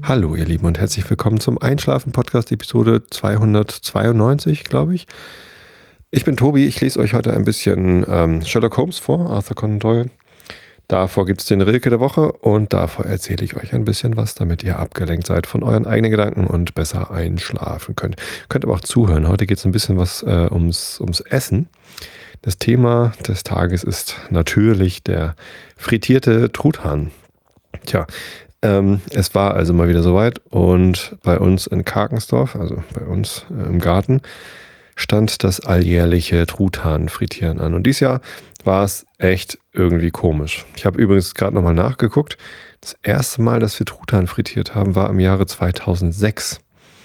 Hallo ihr Lieben und herzlich willkommen zum Einschlafen-Podcast Episode 292, glaube ich. Ich bin Tobi, ich lese euch heute ein bisschen Sherlock Holmes vor, Arthur Conan Doyle. Davor gibt es den Rilke der Woche und davor erzähle ich euch ein bisschen was, damit ihr abgelenkt seid von euren eigenen Gedanken und besser einschlafen könnt. Könnt aber auch zuhören. Heute geht es ein bisschen was ums Essen. Das Thema des Tages ist natürlich der frittierte Truthahn. Tja, es war also mal wieder soweit und bei uns in Karkensdorf, also bei uns im Garten, stand das alljährliche Truthahn-Frittieren an. Und dieses Jahr war es echt irgendwie komisch. Ich habe übrigens gerade nochmal nachgeguckt. Das erste Mal, dass wir Truthahn frittiert haben, war im Jahre 2006.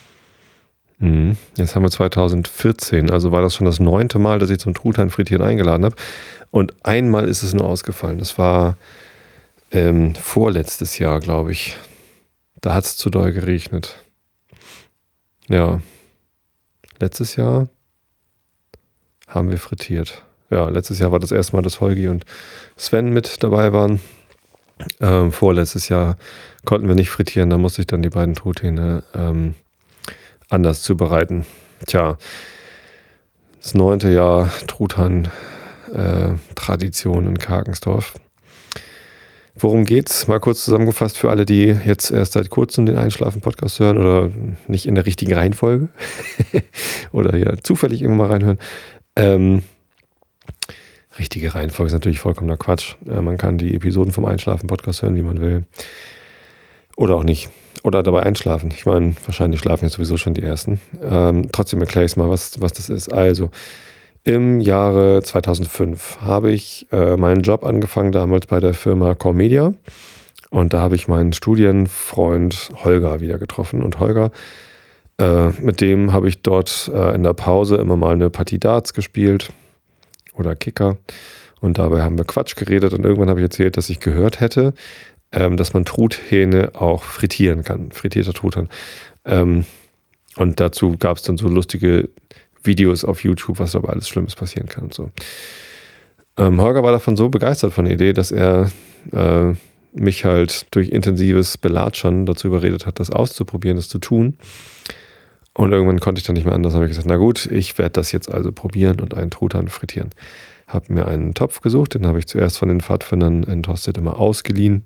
Jetzt haben wir 2014, also war das schon das 9. Mal, dass ich zum Truthahn-Frittieren eingeladen habe. Und einmal ist es nur ausgefallen. Das war vorletztes Jahr, glaube ich. Da hat es zu doll geregnet. Ja. Letztes Jahr haben wir frittiert. Ja, letztes Jahr war das erste Mal, dass Holgi und Sven mit dabei waren. Vorletztes Jahr konnten wir nicht frittieren, da musste ich dann die beiden Truthähne anders zubereiten. Tja, das 9. Jahr Truthahn-Tradition in Karkensdorf. Worum geht's? Mal kurz zusammengefasst für alle, die jetzt erst seit kurzem den Einschlafen-Podcast hören oder nicht in der richtigen Reihenfolge oder ja zufällig irgendwann mal reinhören. Richtige Reihenfolge ist natürlich vollkommener Quatsch. Man kann die Episoden vom Einschlafen-Podcast hören, wie man will. Oder auch nicht. Oder dabei einschlafen. Ich meine, wahrscheinlich schlafen jetzt sowieso schon die ersten. Trotzdem erkläre ich mal, was das ist. Also, im Jahre 2005 habe ich meinen Job angefangen, damals bei der Firma Core Media. Und da habe ich meinen Studienfreund Holger wieder getroffen. Und Holger, mit dem habe ich dort in der Pause immer mal eine Partie Darts gespielt oder Kicker. Und dabei haben wir Quatsch geredet. Und irgendwann habe ich erzählt, dass ich gehört hätte, dass man Truthähne auch frittieren kann. Frittierter Truthahn. Und dazu gab es dann so lustige Videos auf YouTube, was aber alles Schlimmes passieren kann und so. Holger war davon so begeistert von der Idee, dass er mich halt durch intensives Belatschern dazu überredet hat, das auszuprobieren, das zu tun. Und irgendwann konnte ich dann nicht mehr anders. Habe ich gesagt, na gut, ich werde das jetzt also probieren und einen Truthahn frittieren. Habe mir einen Topf gesucht, den habe ich zuerst von den Pfadfindern in Tosted immer ausgeliehen.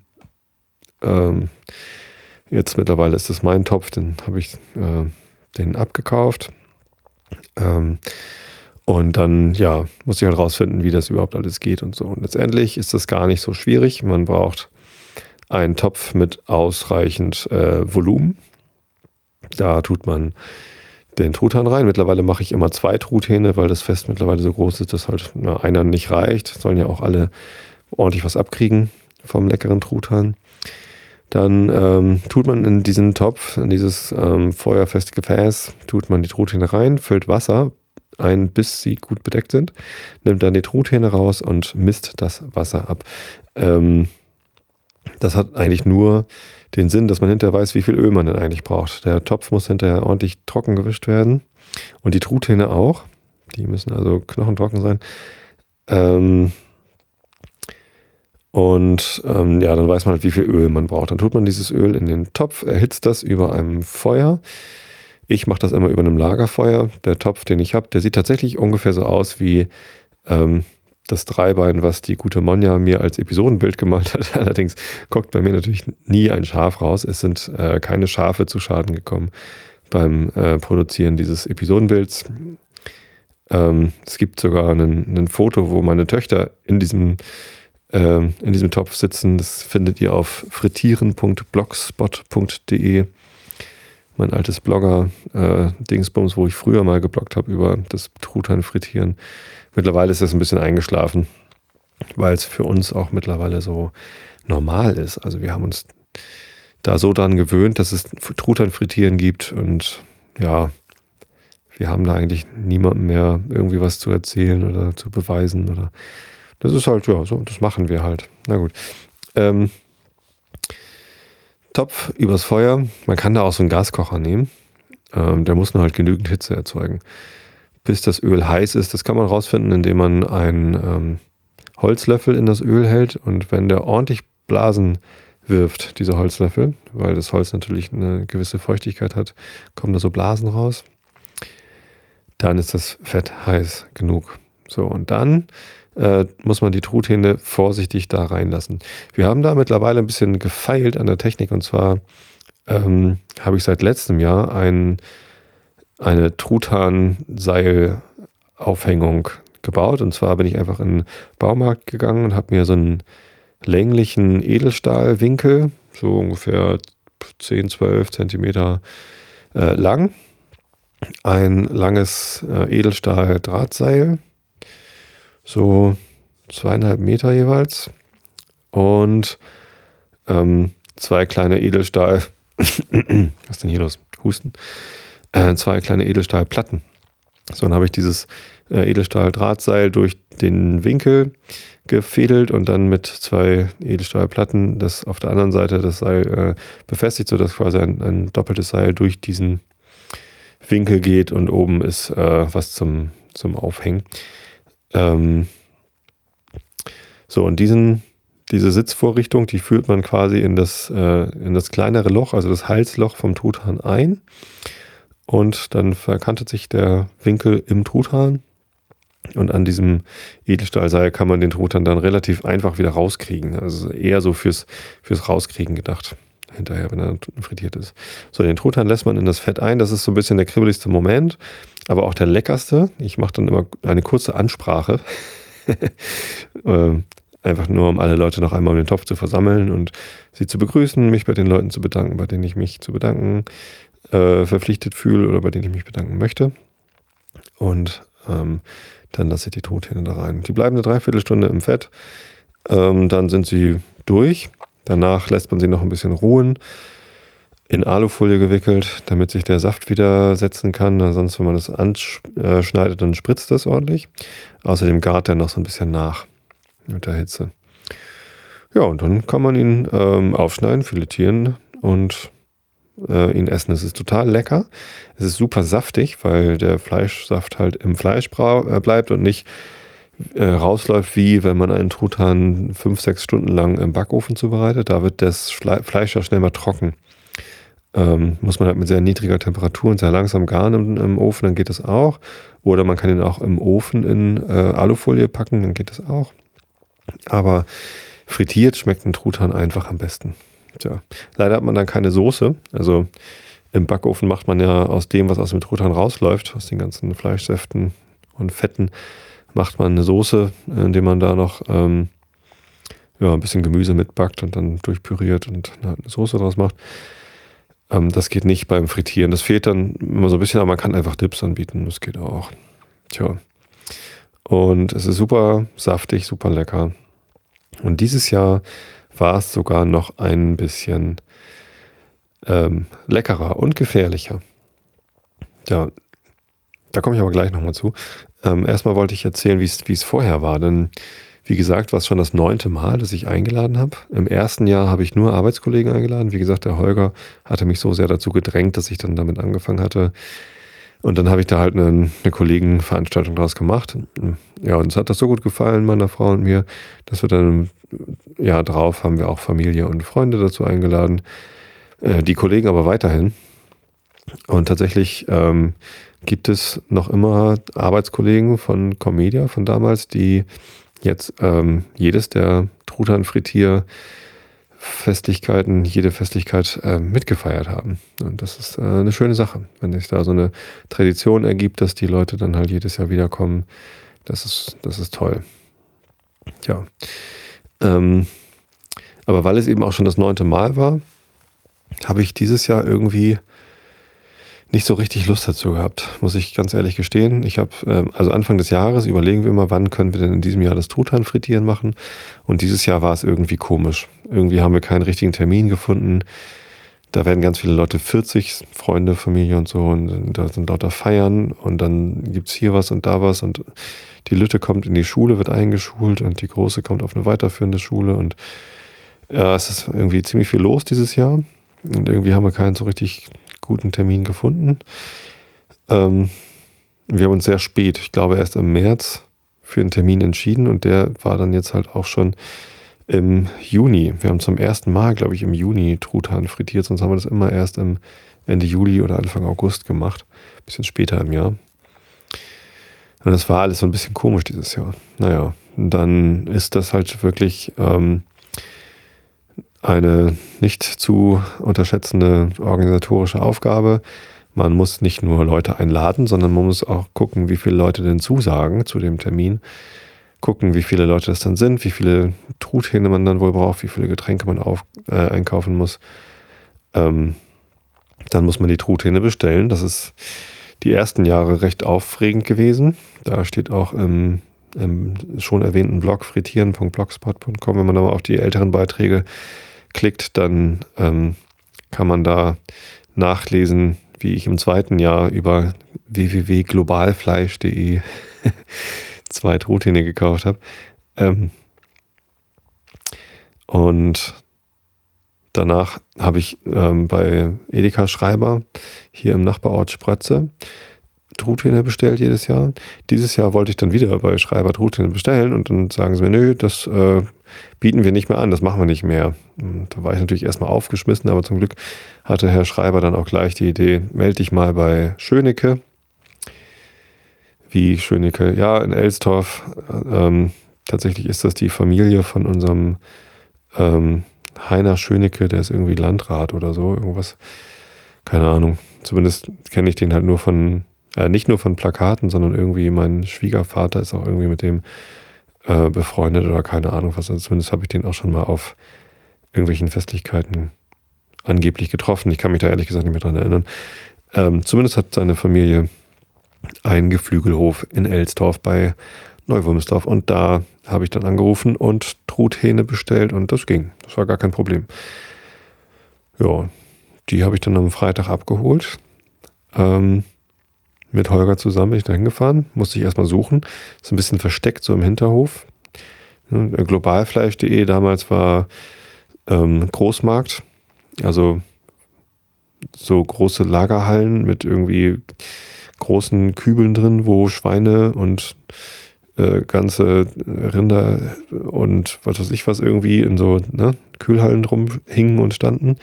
Jetzt mittlerweile ist es mein Topf, den habe ich den abgekauft. Und dann, ja, muss ich halt rausfinden, wie das überhaupt alles geht und so. Und letztendlich ist das gar nicht so schwierig. Man braucht einen Topf mit ausreichend Volumen. Da tut man den Truthahn rein. Mittlerweile mache ich immer 2 Truthähne, weil das Fest mittlerweile so groß ist, dass halt einer nicht reicht. Sollen ja auch alle ordentlich was abkriegen vom leckeren Truthahn. Dann tut man in diesen Topf, in dieses feuerfeste Gefäß, tut man die Truthähne rein, füllt Wasser ein, bis sie gut bedeckt sind, nimmt dann die Truthähne raus und misst das Wasser ab. Das hat eigentlich nur den Sinn, dass man hinterher weiß, wie viel Öl man denn eigentlich braucht. Der Topf muss hinterher ordentlich trocken gewischt werden und die Truthähne auch. Die müssen also knochentrocken sein. Ja, dann weiß man halt, wie viel Öl man braucht. Dann tut man dieses Öl in den Topf, erhitzt das über einem Feuer. Ich mache das immer über einem Lagerfeuer. Der Topf, den ich habe, der sieht tatsächlich ungefähr so aus wie das Dreibein, was die gute Monja mir als Episodenbild gemalt hat. Allerdings guckt bei mir natürlich nie ein Schaf raus. Es sind keine Schafe zu Schaden gekommen beim Produzieren dieses Episodenbilds. Es gibt sogar ein Foto, wo meine Töchter in diesem Topf sitzen. Das findet ihr auf frittieren.blogspot.de. Mein altes Blogger-Dingsbums, wo ich früher mal gebloggt habe über das Truthahn-Frittieren. Mittlerweile ist das ein bisschen eingeschlafen, weil es für uns auch mittlerweile so normal ist. Also wir haben uns da so dran gewöhnt, dass es Truthahn-Frittieren gibt und ja, wir haben da eigentlich niemandem mehr irgendwie was zu erzählen oder zu beweisen oder das ist halt, ja, so, das machen wir halt. Na gut. Topf übers Feuer. Man kann da auch so einen Gaskocher nehmen. Der muss nur halt genügend Hitze erzeugen. Bis das Öl heiß ist, das kann man rausfinden, indem man einen Holzlöffel in das Öl hält und wenn der ordentlich Blasen wirft, diese Holzlöffel, weil das Holz natürlich eine gewisse Feuchtigkeit hat, kommen da so Blasen raus. Dann ist das Fett heiß genug. So, und dann muss man die Truthähne vorsichtig da reinlassen. Wir haben da mittlerweile ein bisschen gefeilt an der Technik, und zwar habe ich seit letztem Jahr eine Truthahn-Seilaufhängung gebaut. Und zwar bin ich einfach in den Baumarkt gegangen und habe mir so einen länglichen Edelstahlwinkel, so ungefähr 10, 12 Zentimeter lang, ein langes Edelstahl-Drahtseil, so 2,5 Meter jeweils, und 2 kleine Edelstahl, was ist denn hier los? Husten. 2 kleine Edelstahlplatten. So, dann habe ich dieses Edelstahl-Drahtseil durch den Winkel gefädelt und dann mit 2 Edelstahlplatten das auf der anderen Seite das Seil befestigt, sodass quasi ein doppeltes Seil durch diesen Winkel geht und oben ist was zum Aufhängen. So, und diese Sitzvorrichtung, die führt man quasi in das kleinere Loch, also das Halsloch vom Truthahn ein. Und dann verkantet sich der Winkel im Truthahn. Und an diesem Edelstahlseil kann man den Truthahn dann relativ einfach wieder rauskriegen. Also eher so fürs Rauskriegen gedacht. Hinterher, wenn er frittiert ist. So, den Truthahn lässt man in das Fett ein. Das ist so ein bisschen der kribbeligste Moment, aber auch der leckerste. Ich mache dann immer eine kurze Ansprache. Einfach nur, um alle Leute noch einmal um den Topf zu versammeln und sie zu begrüßen, mich bei den Leuten zu bedanken, bei denen ich mich zu bedanken verpflichtet fühle oder bei denen ich mich bedanken möchte. Und dann lasse ich die Truthähne da rein. Die bleiben eine Dreiviertelstunde im Fett. Dann sind sie durch. Danach lässt man sie noch ein bisschen ruhen. In Alufolie gewickelt, damit sich der Saft wieder setzen kann. Sonst, wenn man das anschneidet, dann spritzt das ordentlich. Außerdem gart der noch so ein bisschen nach mit der Hitze. Ja, und dann kann man ihn aufschneiden, filetieren und ihn essen. Es ist total lecker. Es ist super saftig, weil der Fleischsaft halt im Fleisch bleibt und nicht rausläuft, wie wenn man einen Truthahn 5, 6 Stunden lang im Backofen zubereitet. Da wird das Fleisch ja schnell mal trocken. Muss man halt mit sehr niedriger Temperatur und sehr langsam garen im Ofen, dann geht das auch. Oder man kann ihn auch im Ofen in Alufolie packen, dann geht das auch. Aber frittiert schmeckt ein Truthahn einfach am besten. Tja, leider hat man dann keine Soße. Also im Backofen macht man ja aus dem, was aus dem Truthahn rausläuft, aus den ganzen Fleischsäften und Fetten, macht man eine Soße, indem man da noch ein bisschen Gemüse mitbackt und dann durchpüriert und eine Soße draus macht. Das geht nicht beim Frittieren. Das fehlt dann immer so ein bisschen, aber man kann einfach Dips anbieten. Das geht auch. Tja. Und es ist super saftig, super lecker. Und dieses Jahr war es sogar noch ein bisschen leckerer und gefährlicher. Ja, da komme ich aber gleich nochmal zu. Erstmal wollte ich erzählen, wie es vorher war. Denn wie gesagt, war es schon das 9. Mal, dass ich eingeladen habe. Im ersten Jahr habe ich nur Arbeitskollegen eingeladen. Wie gesagt, der Holger hatte mich so sehr dazu gedrängt, dass ich dann damit angefangen hatte. Und dann habe ich da halt eine Kollegenveranstaltung draus gemacht. Ja, und es hat das so gut gefallen, meiner Frau und mir, dass wir dann im Jahr drauf haben wir auch Familie und Freunde dazu eingeladen. Die Kollegen aber weiterhin. Und tatsächlich gibt es noch immer Arbeitskollegen von Comedia von damals, die jetzt jedes der Truthahn-Frittier-Festlichkeiten, jede Festlichkeit mitgefeiert haben. Und das ist eine schöne Sache, wenn sich da so eine Tradition ergibt, dass die Leute dann halt jedes Jahr wiederkommen. Das ist toll. Ja. Aber weil es eben auch schon das 9. Mal war, habe ich dieses Jahr irgendwie nicht so richtig Lust dazu gehabt, muss ich ganz ehrlich gestehen. Ich habe, also Anfang des Jahres überlegen wir immer, wann können wir denn in diesem Jahr das Truthahn-Frittieren machen. Und dieses Jahr war es irgendwie komisch. Irgendwie haben wir keinen richtigen Termin gefunden. Da werden ganz viele Leute 40, Freunde, Familie und so. Und da sind lauter Feiern. Und dann gibt es hier was und da was. Und die Lütte kommt in die Schule, wird eingeschult. Und die Große kommt auf eine weiterführende Schule. Und es ist irgendwie ziemlich viel los dieses Jahr. Und irgendwie haben wir keinen so richtig guten Termin gefunden. Wir haben uns sehr spät, ich glaube erst im März, für einen Termin entschieden und der war dann jetzt halt auch schon Im Juni. Wir haben zum ersten Mal, glaube ich, im Juni Truthahn frittiert, sonst haben wir das immer erst im Ende Juli oder Anfang August gemacht. Bisschen später im Jahr. Und das war alles so ein bisschen komisch dieses Jahr. Naja, und dann ist das halt wirklich eine nicht zu unterschätzende organisatorische Aufgabe. Man muss nicht nur Leute einladen, sondern man muss auch gucken, wie viele Leute denn zusagen zu dem Termin. Gucken, wie viele Leute das dann sind, wie viele Truthähne man dann wohl braucht, wie viele Getränke man einkaufen muss. Dann muss man die Truthähne bestellen. Das ist die ersten Jahre recht aufregend gewesen. Da steht auch im schon erwähnten Blog frittieren.blogspot.com, wenn man da mal auf die älteren Beiträge klickt, dann kann man da nachlesen, wie ich im zweiten Jahr über www.globalfleisch.de 2 Truthähne gekauft habe. Und danach habe ich bei Edeka Schreiber hier im Nachbarort Sprötze Truthähne bestellt jedes Jahr. Dieses Jahr wollte ich dann wieder bei Schreiber Truthähne bestellen und dann sagen sie mir, nö, das bieten wir nicht mehr an, das machen wir nicht mehr. Und da war ich natürlich erstmal aufgeschmissen, aber zum Glück hatte Herr Schreiber dann auch gleich die Idee, melde dich mal bei Schönecke. Wie Schönecke? Ja, in Elstorf. Tatsächlich ist das die Familie von unserem Heiner Schönecke, der ist irgendwie Landrat oder so, irgendwas. Keine Ahnung. Zumindest kenne ich den halt nur nicht nur von Plakaten, sondern irgendwie mein Schwiegervater ist auch irgendwie mit dem befreundet oder keine Ahnung was. Also zumindest habe ich den auch schon mal auf irgendwelchen Festlichkeiten angeblich getroffen. Ich kann mich da ehrlich gesagt nicht mehr dran erinnern. Zumindest hat seine Familie einen Geflügelhof in Elstorf bei Neuwulmsdorf und da habe ich dann angerufen und Truthähne bestellt und das ging. Das war gar kein Problem. Ja, die habe ich dann am Freitag abgeholt. Mit Holger zusammen bin ich da hingefahren, musste ich erstmal suchen. Ist ein bisschen versteckt, so im Hinterhof. Globalfleisch.de damals war Großmarkt, also so große Lagerhallen mit irgendwie großen Kübeln drin, wo Schweine und ganze Rinder und was weiß ich was irgendwie in so Kühlhallen drum hingen und standen.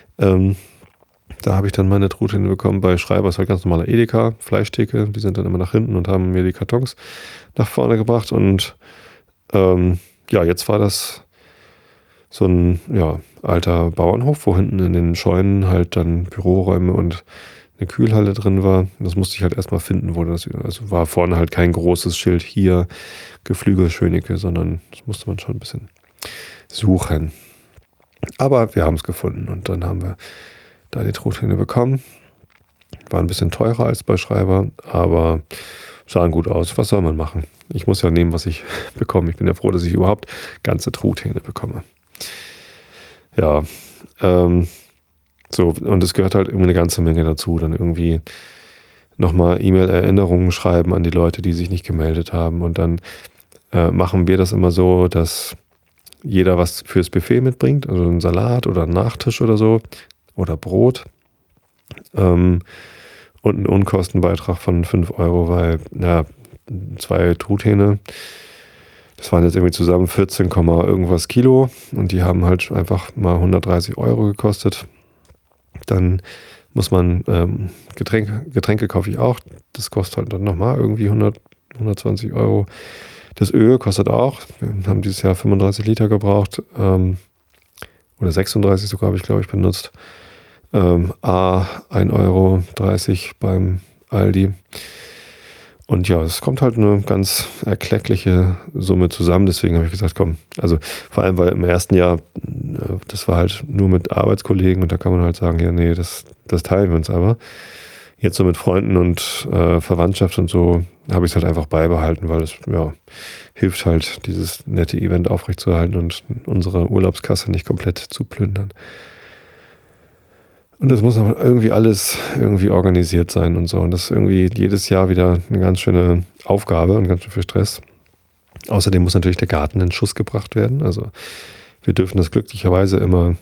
Da habe ich dann meine Truthähne bekommen bei Schreiber, ist halt ganz normaler Edeka, Fleischtheke, die sind dann immer nach hinten und haben mir die Kartons nach vorne gebracht und jetzt war das so ein alter Bauernhof, wo hinten in den Scheunen halt dann Büroräume und eine Kühlhalle drin war. Das musste ich halt erstmal finden, also war vorne halt kein großes Schild hier, Geflügel Schönecke, sondern das musste man schon ein bisschen suchen. Aber wir haben es gefunden und dann haben wir da die Truthähne bekommen. War ein bisschen teurer als bei Schreiber, aber sahen gut aus. Was soll man machen? Ich muss ja nehmen, was ich bekomme. Ich bin ja froh, dass ich überhaupt ganze Truthähne bekomme. Ja, so, und es gehört halt irgendwie eine ganze Menge dazu. Dann irgendwie nochmal E-Mail-Erinnerungen schreiben an die Leute, die sich nicht gemeldet haben. Und dann machen wir das immer so, dass jeder was fürs Buffet mitbringt, also einen Salat oder einen Nachtisch oder so oder Brot und einen Unkostenbeitrag von 5 Euro, weil 2 Truthähne, das waren jetzt irgendwie zusammen 14, irgendwas Kilo und die haben halt einfach mal 130 Euro gekostet. Dann muss man Getränke kaufe ich auch, das kostet halt dann nochmal irgendwie 120 Euro. Das Öl kostet auch, wir haben dieses Jahr 35 Liter gebraucht, oder 36 sogar habe ich, glaube ich, benutzt. 1,30 Euro beim Aldi. Und ja, es kommt halt eine ganz erkleckliche Summe zusammen. Deswegen habe ich gesagt, komm, also vor allem, weil im ersten Jahr, das war halt nur mit Arbeitskollegen und da kann man halt sagen, ja, nee, das teilen wir uns aber. Jetzt so mit Freunden und Verwandtschaft und so habe ich es halt einfach beibehalten, weil es hilft halt, dieses nette Event aufrechtzuerhalten und unsere Urlaubskasse nicht komplett zu plündern. Und das muss aber irgendwie alles irgendwie organisiert sein und so. Und das ist irgendwie jedes Jahr wieder eine ganz schöne Aufgabe und ganz schön viel Stress. Außerdem muss natürlich der Garten in Schuss gebracht werden. Also wir dürfen das glücklicherweise immer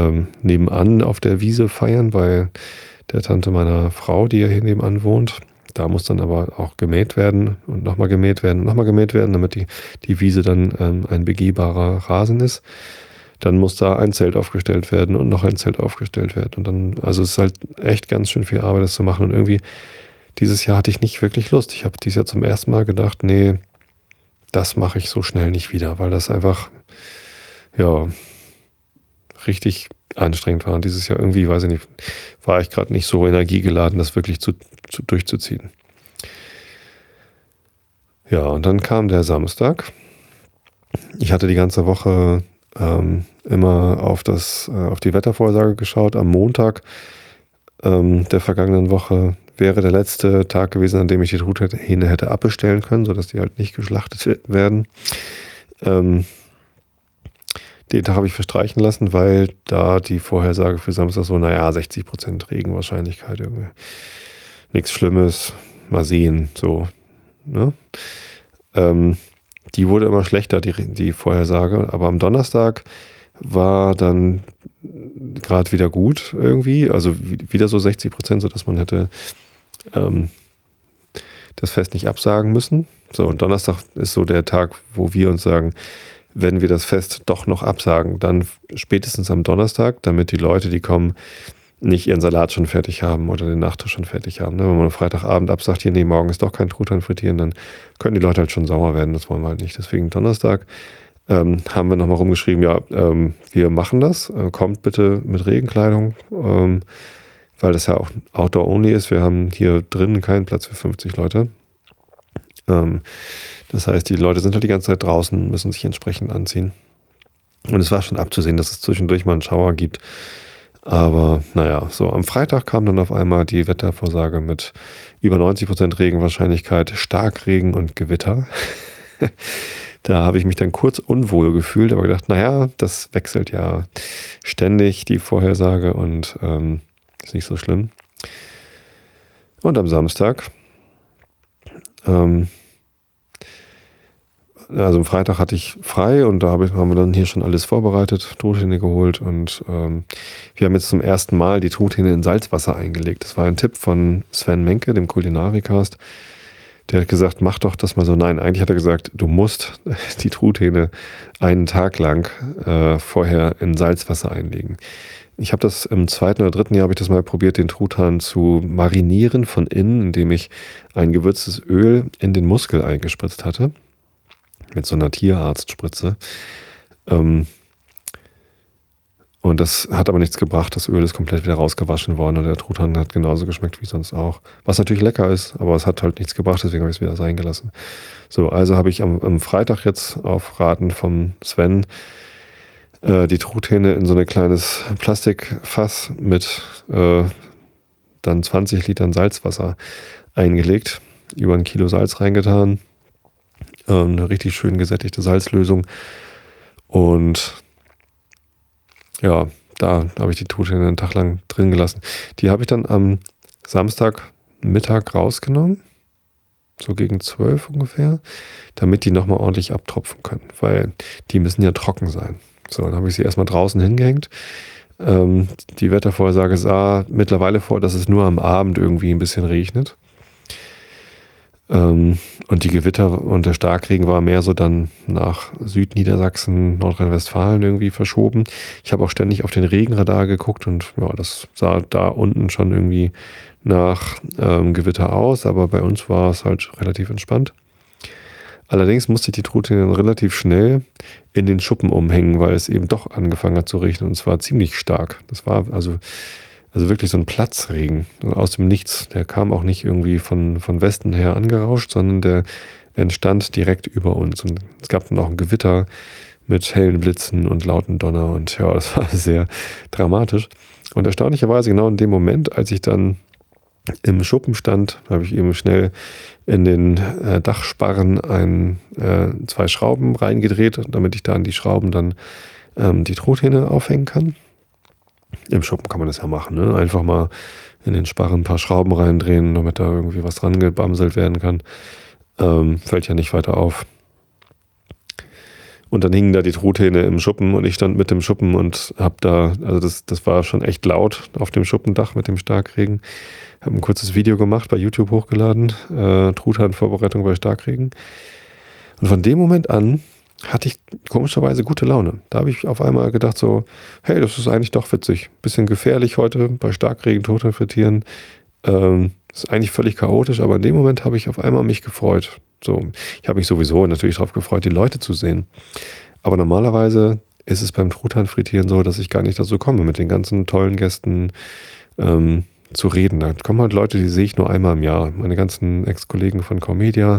nebenan auf der Wiese feiern, bei der Tante meiner Frau, die ja hier nebenan wohnt. Da muss dann aber auch gemäht werden und nochmal gemäht werden und nochmal gemäht werden, damit die Wiese dann ein begehbarer Rasen ist. Dann muss da ein Zelt aufgestellt werden und noch ein Zelt aufgestellt werden. Und dann, also es ist halt echt ganz schön viel Arbeit, das zu machen. Und irgendwie, dieses Jahr hatte ich nicht wirklich Lust. Ich habe dieses Jahr zum ersten Mal gedacht, nee, das mache ich so schnell nicht wieder, weil das einfach, ja, richtig anstrengend war. Und dieses Jahr irgendwie, weiß ich nicht, war ich gerade nicht so energiegeladen, das wirklich durchzuziehen. Ja, und dann kam der Samstag. Ich hatte die ganze Woche immer auf die Wettervorhersage geschaut. Am Montag der vergangenen Woche wäre der letzte Tag gewesen, an dem ich die Truthähne hätte abbestellen können, sodass die halt nicht geschlachtet werden. Den Tag habe ich verstreichen lassen, weil da die Vorhersage für Samstag so, 60% Regenwahrscheinlichkeit irgendwie. Nichts Schlimmes, mal sehen, so. Ne? Die wurde immer schlechter, die Vorhersage, aber am Donnerstag war dann gerade wieder gut irgendwie, also wieder so 60%, sodass man hätte das Fest nicht absagen müssen. So, und Donnerstag ist so der Tag, wo wir uns sagen, wenn wir das Fest doch noch absagen, dann spätestens am Donnerstag, damit die Leute, die kommen, nicht ihren Salat schon fertig haben oder den Nachtisch schon fertig haben. Wenn man am Freitagabend absagt, hier, nee, morgen ist doch kein Truthahn frittieren, dann können die Leute halt schon sauer werden, das wollen wir halt nicht. Deswegen Donnerstag haben wir nochmal rumgeschrieben, wir machen das, kommt bitte mit Regenkleidung, weil das ja auch Outdoor-only ist. Wir haben hier drinnen keinen Platz für 50 Leute. Das heißt, die Leute sind halt die ganze Zeit draußen, müssen sich entsprechend anziehen. Und es war schon abzusehen, dass es zwischendurch mal einen Schauer gibt. Aber naja, so am Freitag kam dann auf einmal die Wettervorsage mit über 90% Regenwahrscheinlichkeit, Starkregen und Gewitter. Da habe ich mich dann kurz unwohl gefühlt, aber gedacht, das wechselt ja ständig, die Vorhersage, und ist nicht so schlimm. Und am Samstag, also am Freitag hatte ich frei und da haben wir dann hier schon alles vorbereitet, Truthähne geholt, und wir haben jetzt zum ersten Mal die Truthähne in Salzwasser eingelegt. Das war ein Tipp von Sven Menke, dem Kulinarikast. Der hat gesagt, mach doch das mal so. Nein, eigentlich hat er gesagt, du musst die Truthähne einen Tag lang vorher in Salzwasser einlegen. Ich habe das im 2. oder 3. Jahr habe ich das mal probiert, den Truthahn zu marinieren von innen, indem ich ein gewürztes Öl in den Muskel eingespritzt hatte. Mit so einer Tierarztspritze. Und das hat aber nichts gebracht. Das Öl ist komplett wieder rausgewaschen worden und der Truthahn hat genauso geschmeckt wie sonst auch. Was natürlich lecker ist, aber es hat halt nichts gebracht, deswegen habe ich es wieder sein gelassen. So, also habe ich am Freitag jetzt auf Raten vom Sven die Truthähne in so ein kleines Plastikfass mit dann 20 Litern Salzwasser eingelegt, über 1 Kilo Salz reingetan, eine richtig schön gesättigte Salzlösung, und ja, da habe ich die Truthähne einen Tag lang drin gelassen. Die habe ich dann am Samstagmittag rausgenommen, so gegen 12 ungefähr, damit die nochmal ordentlich abtropfen können, weil die müssen ja trocken sein. So, dann habe ich sie erstmal draußen hingehängt. Die Wettervorhersage sah mittlerweile vor, dass es nur am Abend irgendwie ein bisschen regnet. Und die Gewitter und der Starkregen war mehr so dann nach Südniedersachsen, Nordrhein-Westfalen irgendwie verschoben. Ich habe auch ständig auf den Regenradar geguckt und ja, das sah da unten schon irgendwie nach Gewitter aus, aber bei uns war es halt relativ entspannt. Allerdings musste ich die Truthähne relativ schnell in den Schuppen umhängen, weil es eben doch angefangen hat zu regnen, und zwar ziemlich stark. Das war also wirklich so ein Platzregen aus dem Nichts. Der kam auch nicht irgendwie von Westen her angerauscht, sondern der entstand direkt über uns. Und es gab dann auch ein Gewitter mit hellen Blitzen und lauten Donner, und ja, das war sehr dramatisch. Und erstaunlicherweise genau in dem Moment, als ich dann im Schuppen stand, habe ich eben schnell in den Dachsparren 2 Schrauben reingedreht, damit ich da an die Schrauben dann die Truthähne aufhängen kann. Im Schuppen kann man das ja machen, ne? Einfach mal in den Sparren ein paar Schrauben reindrehen, damit da irgendwie was dran gebamselt werden kann. Fällt ja nicht weiter auf. Und dann hingen da die Truthähne im Schuppen und ich stand mit dem Schuppen und hab da, also das war schon echt laut auf dem Schuppendach mit dem Starkregen. Habe ein kurzes Video gemacht, bei YouTube hochgeladen, Truthahnvorbereitung bei Starkregen. Und von dem Moment an hatte ich komischerweise gute Laune. Da habe ich auf einmal gedacht so, hey, das ist eigentlich doch witzig. Bisschen gefährlich heute bei Starkregen Truthahn frittieren. Ist eigentlich völlig chaotisch, aber in dem Moment habe ich auf einmal mich gefreut. So, ich habe mich sowieso natürlich darauf gefreut, die Leute zu sehen. Aber normalerweise ist es beim Truthahn frittieren so, dass ich gar nicht dazu komme, mit den ganzen tollen Gästen zu reden. Da kommen halt Leute, die sehe ich nur einmal im Jahr. Meine ganzen Ex-Kollegen von Comedia,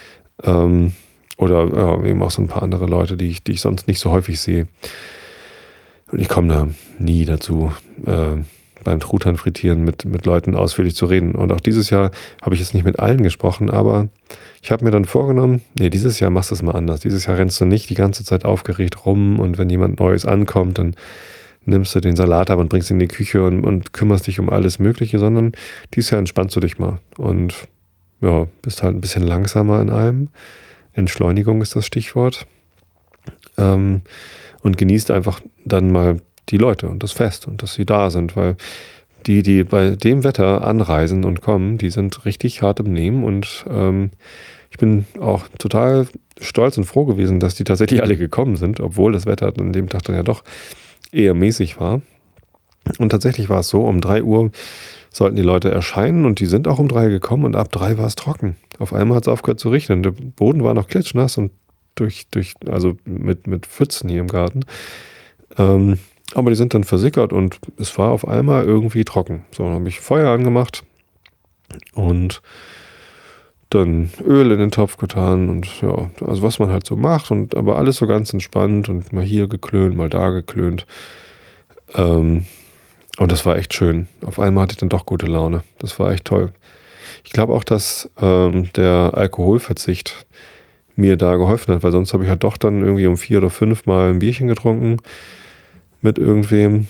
oder eben auch so ein paar andere Leute, die ich sonst nicht so häufig sehe. Und ich komme da nie dazu, beim Truthahn frittieren mit Leuten ausführlich zu reden. Und auch dieses Jahr habe ich jetzt nicht mit allen gesprochen, aber ich habe mir dann vorgenommen, nee, dieses Jahr machst du es mal anders. Dieses Jahr rennst du nicht die ganze Zeit aufgeregt rum und wenn jemand Neues ankommt, dann nimmst du den Salat ab und bringst ihn in die Küche und kümmerst dich um alles Mögliche, sondern dieses Jahr entspannst du dich mal und ja, bist halt ein bisschen langsamer in allem. Entschleunigung ist das Stichwort. Und genießt einfach dann mal die Leute und das Fest und dass sie da sind, weil die bei dem Wetter anreisen und kommen, die sind richtig hart im Nehmen und ich bin auch total stolz und froh gewesen, dass die tatsächlich alle gekommen sind, obwohl das Wetter an dem Tag dann ja doch eher mäßig war. Und tatsächlich war es so, um 3 Uhr sollten die Leute erscheinen und die sind auch um 3 gekommen und ab 3 war es trocken. Auf einmal hat es aufgehört zu regnen. Der Boden war noch klitschnass und also mit Pfützen hier im Garten. Aber die sind dann versickert und es war auf einmal irgendwie trocken. So, dann habe ich Feuer angemacht und dann Öl in den Topf getan und ja, also was man halt so macht und aber alles so ganz entspannt und mal hier geklönt, mal da geklönt. Und das war echt schön. Auf einmal hatte ich dann doch gute Laune. Das war echt toll. Ich glaube auch, dass der Alkoholverzicht mir da geholfen hat, weil sonst habe ich halt doch dann irgendwie um 4 oder 5 Mal ein Bierchen getrunken mit irgendwem.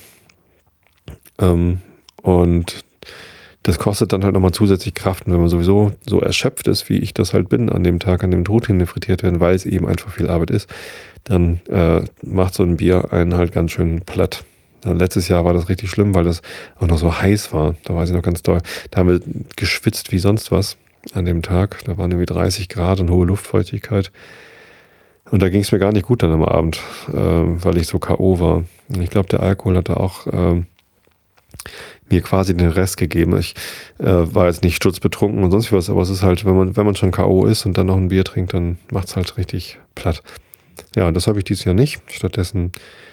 Und das kostet dann halt nochmal zusätzlich Kraft. Und wenn man sowieso so erschöpft ist, wie ich das halt bin an dem Tag, an dem Truthähne frittiert werden, weil es eben einfach viel Arbeit ist, dann macht so ein Bier einen halt ganz schön platt. Letztes Jahr war das richtig schlimm, weil das auch noch so heiß war. Da weiß ich noch ganz doll. Da haben wir geschwitzt wie sonst was an dem Tag. Da waren irgendwie 30 Grad und hohe Luftfeuchtigkeit. Und da ging es mir gar nicht gut dann am Abend, weil ich so K.O. war. Und ich glaube, der Alkohol hat da auch mir quasi den Rest gegeben. Ich war jetzt nicht sturzbetrunken und sonst was, aber es ist halt, wenn man schon K.O. ist und dann noch ein Bier trinkt, dann macht es halt richtig platt. Ja, das habe ich dieses Jahr nicht. Stattdessen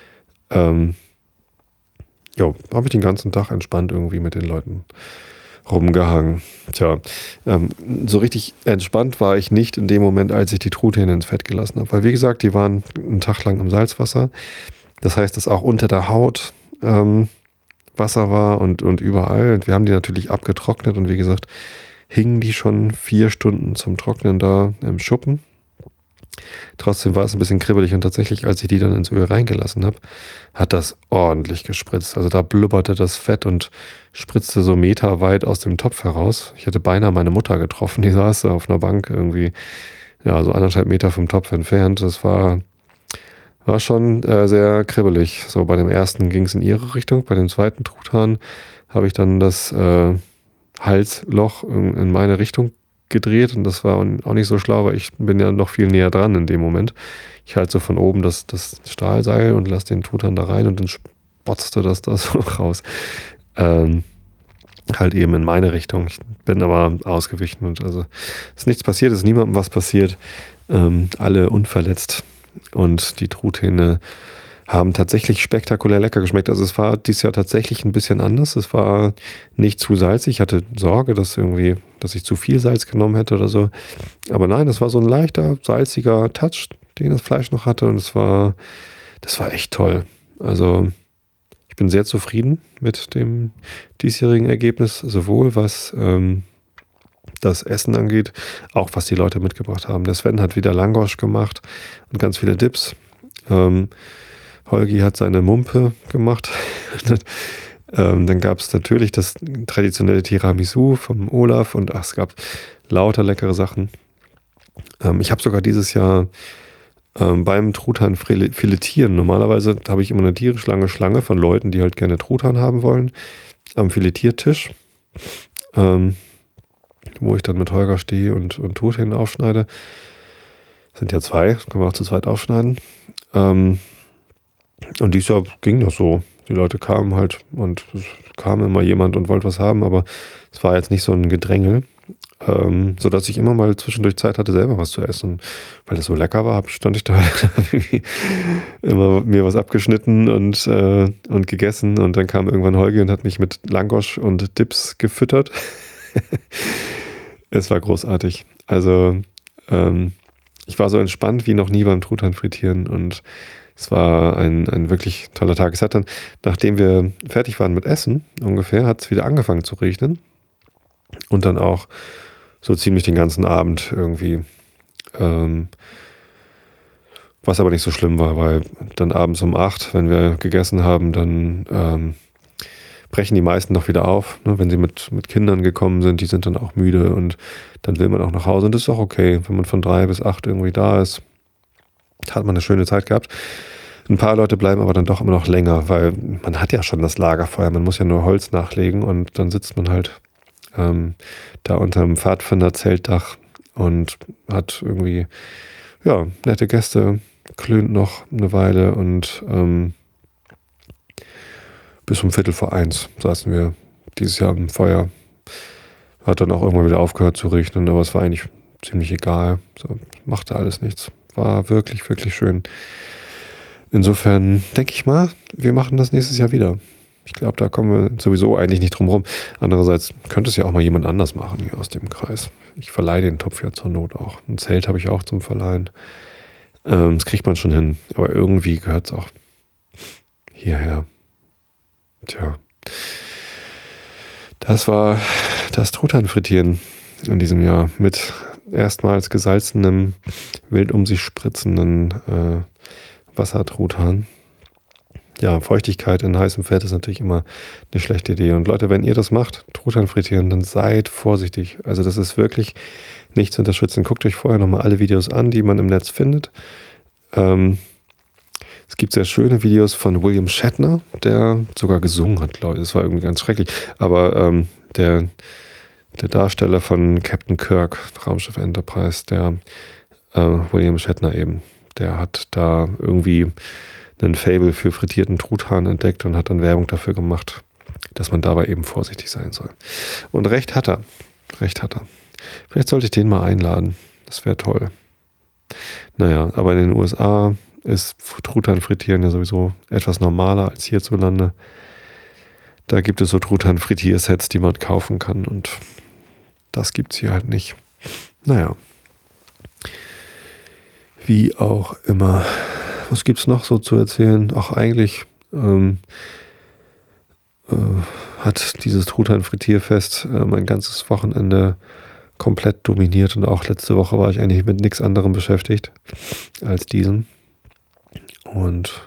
habe ich den ganzen Tag entspannt irgendwie mit den Leuten rumgehangen. Tja, so richtig entspannt war ich nicht in dem Moment, als ich die Truthähne ins Fett gelassen habe. Weil wie gesagt, die waren einen Tag lang im Salzwasser. Das heißt, dass auch unter der Haut Wasser war und überall. Und wir haben die natürlich abgetrocknet und wie gesagt, hingen die schon 4 Stunden zum Trocknen da im Schuppen. Trotzdem war es ein bisschen kribbelig und tatsächlich, als ich die dann ins Öl reingelassen habe, hat das ordentlich gespritzt. Also da blubberte das Fett und spritzte so meterweit aus dem Topf heraus. Ich hätte beinahe meine Mutter getroffen, die saß da auf einer Bank irgendwie, ja, so 1,5 Meter vom Topf entfernt. Das war schon sehr kribbelig. So bei dem ersten ging es in ihre Richtung, bei dem zweiten Truthahn habe ich dann das Halsloch in meine Richtung gedreht und das war auch nicht so schlau, weil ich bin ja noch viel näher dran in dem Moment. Ich halte so von oben das Stahlseil und lasse den Truthahn da rein und dann spotzte das da so raus. Halt eben in meine Richtung. Ich bin aber ausgewichen und also ist nichts passiert, ist niemandem was passiert. Alle unverletzt und die Truthähne haben tatsächlich spektakulär lecker geschmeckt. Also es war dieses Jahr tatsächlich ein bisschen anders. Es war nicht zu salzig. Ich hatte Sorge, dass ich zu viel Salz genommen hätte oder so. Aber nein, das war so ein leichter, salziger Touch, den das Fleisch noch hatte. Und das war echt toll. Also ich bin sehr zufrieden mit dem diesjährigen Ergebnis, sowohl was das Essen angeht, auch was die Leute mitgebracht haben. Der Sven hat wieder Langosch gemacht und ganz viele Dips. Holgi hat seine Mumpe gemacht. Dann gab es natürlich das traditionelle Tiramisu vom Olaf und es gab lauter leckere Sachen. Ich habe sogar dieses Jahr beim Truthahn filetieren. Normalerweise habe ich immer eine tierisch lange Schlange von Leuten, die halt gerne Truthahn haben wollen, am Filetiertisch, wo ich dann mit Holger stehe und Truthähne aufschneide. Sind ja 2, können wir auch zu zweit aufschneiden. Und dieses Jahr ging das so. Die Leute kamen halt und es kam immer jemand und wollte was haben, aber es war jetzt nicht so ein Gedränge, sodass ich immer mal zwischendurch Zeit hatte, selber was zu essen. Weil das so lecker war, stand ich da immer mir was abgeschnitten und gegessen. Und dann kam irgendwann Holger und hat mich mit Langosch und Dips gefüttert. Es war großartig. Also ich war so entspannt wie noch nie beim Truthahn frittieren und es war ein wirklich toller Tag. Es hat dann, nachdem wir fertig waren mit Essen ungefähr, hat es wieder angefangen zu regnen und dann auch so ziemlich den ganzen Abend irgendwie. Was aber nicht so schlimm war, weil dann abends um 8, wenn wir gegessen haben, dann brechen die meisten noch wieder auf. Ne? Wenn sie mit Kindern gekommen sind, die sind dann auch müde und dann will man auch nach Hause. Und das ist auch okay, wenn man von 3 bis 8 irgendwie da ist. Hat man eine schöne Zeit gehabt. Ein paar Leute bleiben aber dann doch immer noch länger, weil man hat ja schon das Lagerfeuer, man muss ja nur Holz nachlegen und dann sitzt man halt da unter dem Pfadfinder-Zeltdach und hat irgendwie, ja, nette Gäste, klönt noch eine Weile und bis um 1:15 saßen wir dieses Jahr am Feuer. Hat dann auch irgendwann wieder aufgehört zu regnen, aber es war eigentlich ziemlich egal. So, machte alles nichts. War wirklich, wirklich schön. Insofern denke ich mal, wir machen das nächstes Jahr wieder. Ich glaube, da kommen wir sowieso eigentlich nicht drum rum. Andererseits könnte es ja auch mal jemand anders machen hier aus dem Kreis. Ich verleihe den Topf ja zur Not auch. Ein Zelt habe ich auch zum Verleihen. Das kriegt man schon hin. Aber irgendwie gehört es auch hierher. Tja. Das war das Truthahn-Frittieren in diesem Jahr mit erstmals gesalzenem, wild um sich spritzenden Wassertruthahn. Ja, Feuchtigkeit in heißem Fett ist natürlich immer eine schlechte Idee. Und Leute, wenn ihr das macht, Truthahn frittieren, dann seid vorsichtig. Also das ist wirklich nicht zu unterstützen. Guckt euch vorher nochmal alle Videos an, die man im Netz findet. Es gibt sehr schöne Videos von William Shatner, der sogar gesungen hat, glaube ich. Das war irgendwie ganz schrecklich. Aber der Darsteller von Captain Kirk, Raumschiff Enterprise, der William Shatner eben, der hat da irgendwie einen Faible für frittierten Truthahn entdeckt und hat dann Werbung dafür gemacht, dass man dabei eben vorsichtig sein soll. Und recht hat er. Recht hat er. Vielleicht sollte ich den mal einladen. Das wäre toll. Naja, aber in den USA ist Truthahn frittieren ja sowieso etwas normaler als hierzulande. Da gibt es so Truthahn-Frittiersets, die man kaufen kann und das gibt es hier halt nicht. Naja. Wie auch immer. Was gibt es noch so zu erzählen? Ach, eigentlich hat dieses Truthahn-Frittierfest mein ganzes Wochenende komplett dominiert und auch letzte Woche war ich eigentlich mit nichts anderem beschäftigt als diesem. Und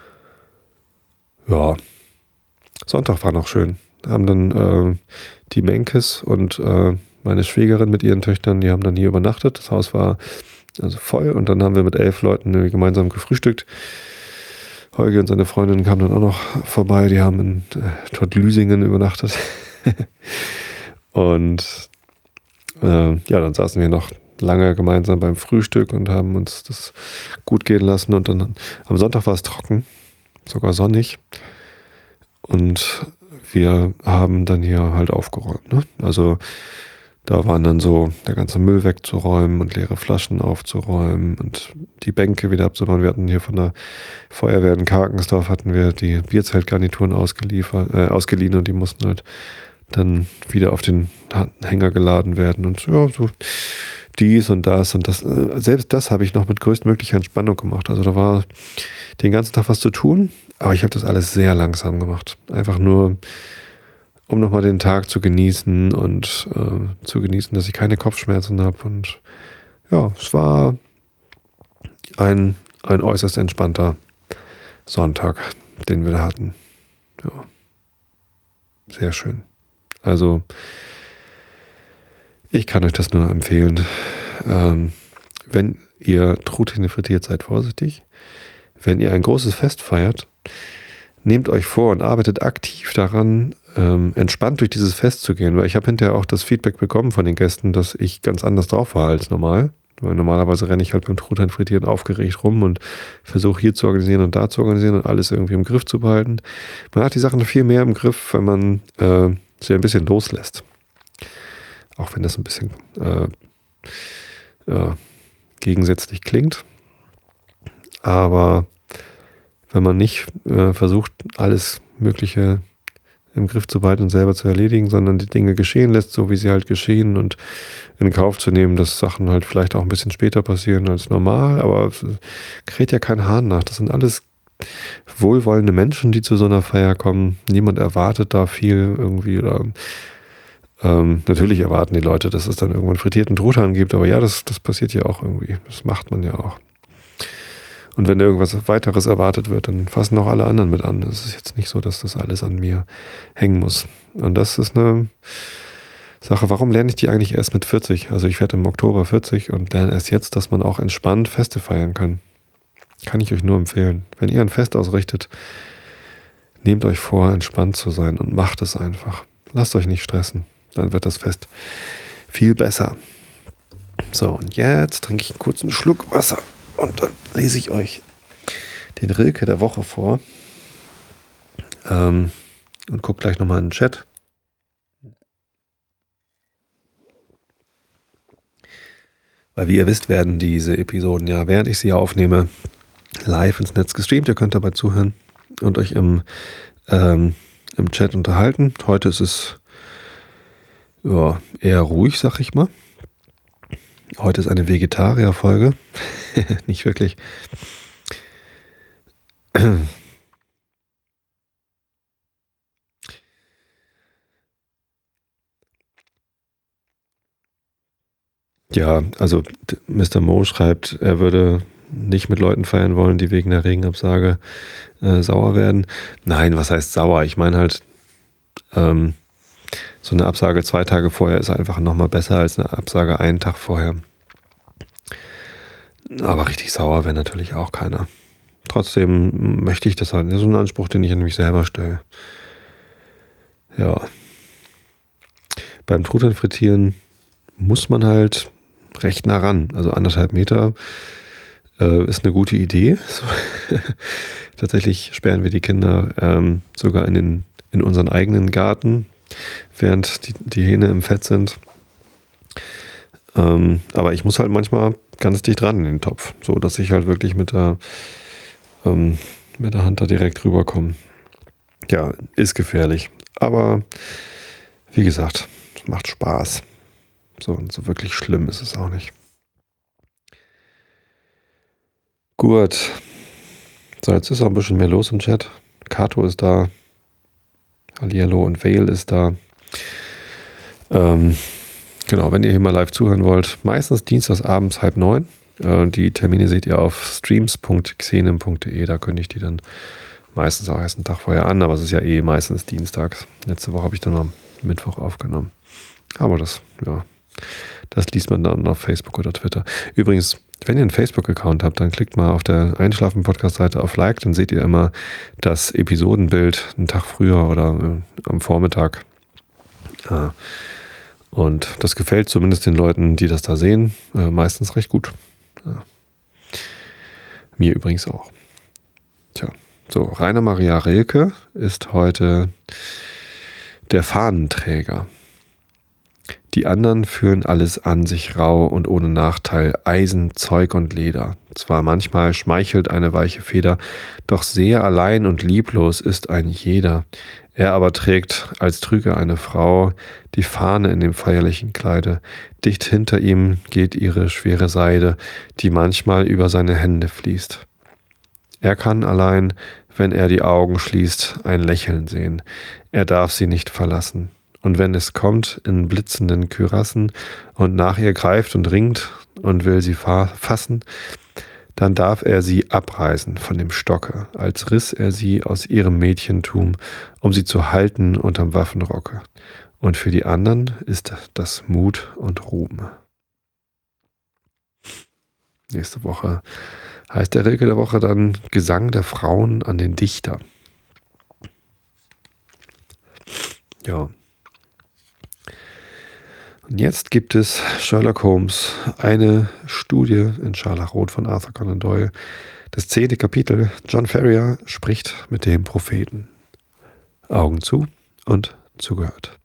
ja, Sonntag war noch schön. Da haben dann die Menkes und meine Schwägerin mit ihren Töchtern, die haben dann hier übernachtet. Das Haus war also voll und dann haben wir mit 11 Leuten gemeinsam gefrühstückt. Holger und seine Freundin kamen dann auch noch vorbei. Die haben in Tortlüsingen übernachtet. Und ja, dann saßen wir noch lange gemeinsam beim Frühstück und haben uns das gut gehen lassen. Und dann am Sonntag war es trocken, sogar sonnig. Und wir haben dann hier halt aufgeräumt. Ne? Also da waren dann so der ganze Müll wegzuräumen und leere Flaschen aufzuräumen und die Bänke wieder abzubauen. Wir hatten hier von der Feuerwehr in Karkensdorf hatten wir die Bierzeltgarnituren ausgeliehen und die mussten halt dann wieder auf den Hänger geladen werden und ja, so dies und das. Selbst das habe ich noch mit größtmöglicher Entspannung gemacht. Also da war den ganzen Tag was zu tun, aber ich habe das alles sehr langsam gemacht. Einfach nur um nochmal den Tag zu genießen und zu genießen, dass ich keine Kopfschmerzen habe. Und ja, es war ein äußerst entspannter Sonntag, den wir da hatten. Ja, sehr schön. Also, ich kann euch das nur empfehlen. Wenn ihr Truthähne frittiert, seid vorsichtig. Wenn ihr ein großes Fest feiert, nehmt euch vor und arbeitet aktiv daran, entspannt durch dieses Fest zu gehen, weil ich habe hinterher auch das Feedback bekommen von den Gästen, dass ich ganz anders drauf war als normal. Weil normalerweise renne ich halt beim Truthahn frittieren aufgeregt rum und versuche hier zu organisieren und da zu organisieren und alles irgendwie im Griff zu behalten. Man hat die Sachen viel mehr im Griff, wenn man sie ein bisschen loslässt. Auch wenn das ein bisschen gegensätzlich klingt. Aber wenn man nicht versucht, alles Mögliche im Griff zu behalten und selber zu erledigen, sondern die Dinge geschehen lässt, so wie sie halt geschehen und in Kauf zu nehmen, dass Sachen halt vielleicht auch ein bisschen später passieren als normal, aber kräht ja kein Hahn nach. Das sind alles wohlwollende Menschen, die zu so einer Feier kommen. Niemand erwartet da viel irgendwie oder natürlich erwarten die Leute, dass es dann irgendwann frittierten Truthahn gibt, aber ja, das passiert ja auch irgendwie. Das macht man ja auch. Und wenn irgendwas weiteres erwartet wird, dann fassen auch alle anderen mit an. Es ist jetzt nicht so, dass das alles an mir hängen muss. Und das ist eine Sache, warum lerne ich die eigentlich erst mit 40? Also ich werde im Oktober 40 und lerne erst jetzt, dass man auch entspannt Feste feiern kann. Kann ich euch nur empfehlen. Wenn ihr ein Fest ausrichtet, nehmt euch vor, entspannt zu sein und macht es einfach. Lasst euch nicht stressen. Dann wird das Fest viel besser. So, und jetzt trinke ich einen kurzen Schluck Wasser. Und dann lese ich euch den Rilke der Woche vor und gucke gleich nochmal in den Chat. Weil wie ihr wisst, werden diese Episoden ja, während ich sie aufnehme, live ins Netz gestreamt. Ihr könnt dabei zuhören und euch im Chat unterhalten. Heute ist es ja, eher ruhig, sag ich mal. Heute ist eine Vegetarier-Folge. Nicht wirklich. Ja, also Mr. Mo schreibt, er würde nicht mit Leuten feiern wollen, die wegen der Regenabsage sauer werden. Nein, was heißt sauer? Ich meine halt, so eine Absage 2 Tage vorher ist einfach nochmal besser als eine Absage einen Tag vorher. Aber richtig sauer wäre natürlich auch keiner. Trotzdem möchte ich das halt. Das ist so ein Anspruch, den ich an mich selber stelle. Ja. Beim Truthahn frittieren muss man halt recht nah ran. Also 1,5 Meter ist eine gute Idee. So. Tatsächlich sperren wir die Kinder sogar in unseren eigenen Garten, während die Hähne im Fett sind. Aber ich muss halt manchmal ganz dicht ran in den Topf, so dass ich halt wirklich mit der Hand da direkt rüberkomme. Ja, ist gefährlich. Aber wie gesagt, macht Spaß. So wirklich schlimm ist es auch nicht. Gut. So, jetzt ist auch ein bisschen mehr los im Chat. Kato ist da. Hallihallo und Vale ist da. Genau, wenn ihr hier mal live zuhören wollt, meistens dienstags abends 8:30. Die Termine seht ihr auf streams.xenem.de. Da kündige ich die dann meistens auch erst einen Tag vorher an, aber es ist ja eh meistens dienstags. Letzte Woche habe ich dann am Mittwoch aufgenommen. Aber das liest man dann auf Facebook oder Twitter. Übrigens, wenn ihr einen Facebook-Account habt, dann klickt mal auf der Einschlafen-Podcast-Seite auf Like, dann seht ihr immer das Episodenbild einen Tag früher oder am Vormittag. Und das gefällt zumindest den Leuten, die das da sehen, meistens recht gut. Ja. Mir übrigens auch. Tja, so, Rainer Maria Rilke ist heute der Fahnenträger. Die anderen führen alles an sich rau und ohne Nachteil, Eisen, Zeug und Leder. Zwar manchmal schmeichelt eine weiche Feder, doch sehr allein und lieblos ist ein jeder. Er aber trägt, als trüge eine Frau, die Fahne in dem feierlichen Kleide. Dicht hinter ihm geht ihre schwere Seide, die manchmal über seine Hände fließt. Er kann allein, wenn er die Augen schließt, ein Lächeln sehen. Er darf sie nicht verlassen. Und wenn es kommt in blitzenden Kürassen und nach ihr greift und ringt und will sie fassen, dann darf er sie abreißen von dem Stocke, als riss er sie aus ihrem Mädchentum, um sie zu halten unterm Waffenrocke. Und für die anderen ist das Mut und Ruhm. Nächste Woche heißt der Rilke der Woche dann Gesang der Frauen an den Dichter. Ja. Und jetzt gibt es Sherlock Holmes, eine Studie in Scharlachrot von Arthur Conan Doyle. Das 10. Kapitel. John Ferrier spricht mit dem Propheten. Augen zu und zugehört.